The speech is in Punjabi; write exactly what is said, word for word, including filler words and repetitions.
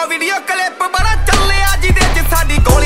ਵੀਡੀਓ ਕਲਿੱਪ ਬੜਾ ਚੱਲਿਆ ਜਿਹਦੇ ਚ ਸਾਡੀ ਗੋਲੀ